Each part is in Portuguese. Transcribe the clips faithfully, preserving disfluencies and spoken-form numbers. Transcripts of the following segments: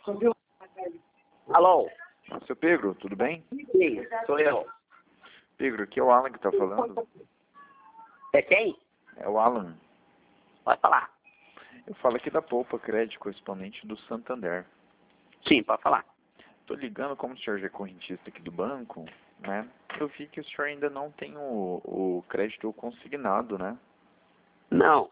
Alô? Seu Pedro, tudo bem? Sim, sou eu. Pedro, aqui é o Alan que está falando. É quem? É o Alan. Pode falar. Eu falo aqui da Poupa Crédito, correspondente do Santander. Sim, pode falar. Estou ligando como o senhor já é correntista aqui do banco, né? Eu vi que o senhor ainda não tem o, o crédito consignado, né? Não.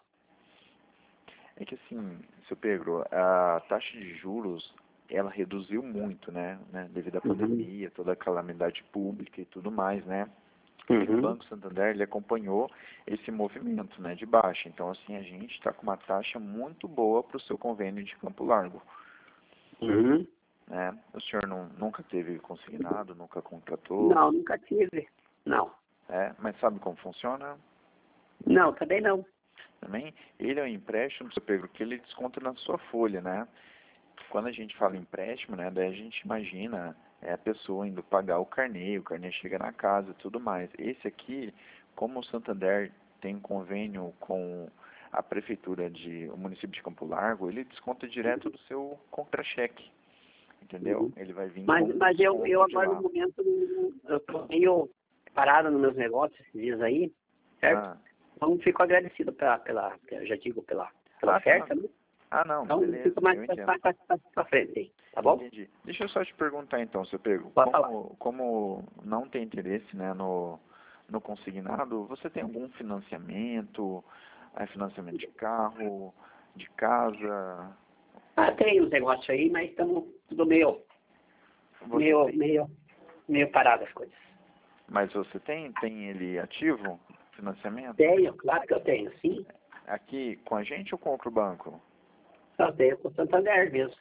É que assim, seu Pedro, a taxa de juros, ela reduziu muito, né? né? Devido à Uhum. pandemia, toda a calamidade pública e tudo mais, né? E o Uhum. Banco Santander, ele acompanhou esse movimento, né, de baixa. Então, assim, a gente está com uma taxa muito boa para o seu convênio de Campo Largo. Uhum. Né? O senhor não, nunca teve consignado, nunca contratou? Não, nunca tive. Não. É, mas sabe como funciona? Não, também não. Também, ele é um empréstimo, seu Pedro, que ele desconta na sua folha, né? Quando a gente fala empréstimo, né, daí a gente imagina é, a pessoa indo pagar o carnê, o carnê chega na casa e tudo mais. Esse aqui, como o Santander tem um convênio com a prefeitura de o município de Campo Largo, ele desconta direto do seu contra-cheque, entendeu? Uhum. Ele vai vir Mas, com um mas eu, eu desconto de agora lá. no momento, eu estou meio parado nos meus negócios esses dias aí, certo? Ah, Então fico agradecido pela, pela, eu já digo, pela, pela ah, oferta, tá. né? Ah, não, Então beleza, fico mais eu para entendo. para frente aí, tá bom? Entendi. Deixa eu só te perguntar então, seu Pedro, Pode falar. como, como não tem interesse, né, no, no consignado, você tem algum financiamento, é, financiamento de carro, de casa? Ah, tem uns negócios aí, mas estamos tudo meio, Você meio, tem, meio, meio parado as coisas. mas você tem, tem ele ativo, financiamento? Tenho, claro que eu tenho, sim. Aqui com a gente ou com outro banco? Eu tenho com o Santander mesmo.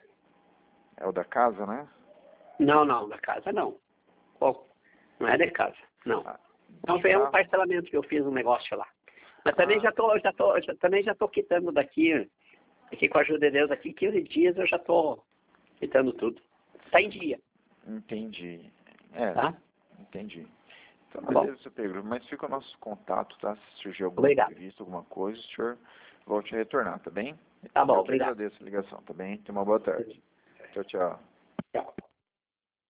É o da casa, né? Não, não, da casa não. Pô, não é de casa, não. Ah, Não, de foi um carro? parcelamento que eu fiz um negócio lá. Mas também Ah, já tô, já tô, já, também já tô quitando daqui, aqui com a ajuda de Deus, daqui quinze dias eu já tô quitando tudo. Tá em dia, entendi. É, tá? entendi. Então, Tá bom? beleza, seu Pedro. Mas fica o nosso contato, tá? Se surgir algum Obrigado. imprevisto, alguma coisa, o senhor volte a retornar, tá bem? Tá bom, Eu que obrigado. agradeço a ligação, tá bem? Tenha uma boa tarde. Tchau, tchau. Tchau.